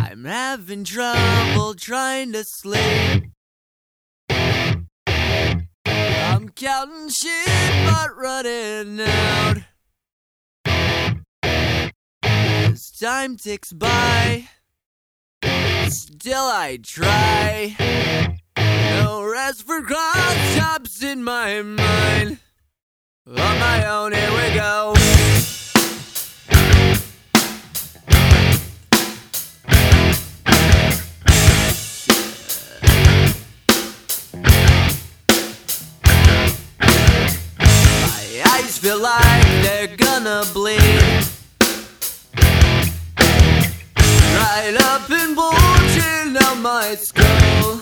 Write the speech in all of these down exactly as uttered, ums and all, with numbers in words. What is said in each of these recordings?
I'm having trouble trying to sleep. I'm counting sheep but running out. As time ticks by, still I try. No rest for cross-chops in my mind. On my own, here we go. My eyes feel like they're gonna bleed. Right up and bulging out my skull.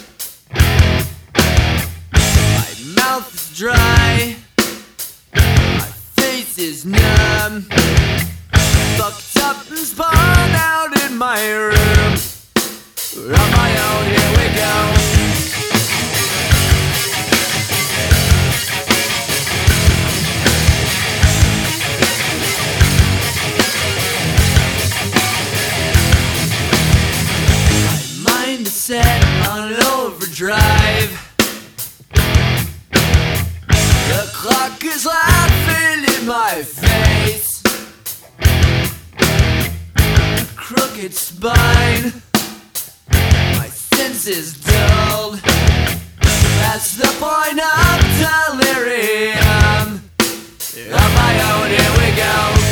My mouth is dry. My face is numb. Fucked up and spun out in my room. On my own, here we go. Set on overdrive. The clock is laughing in my face. Crooked spine. My senses dulled. That's the point of delirium. On my own, here we go.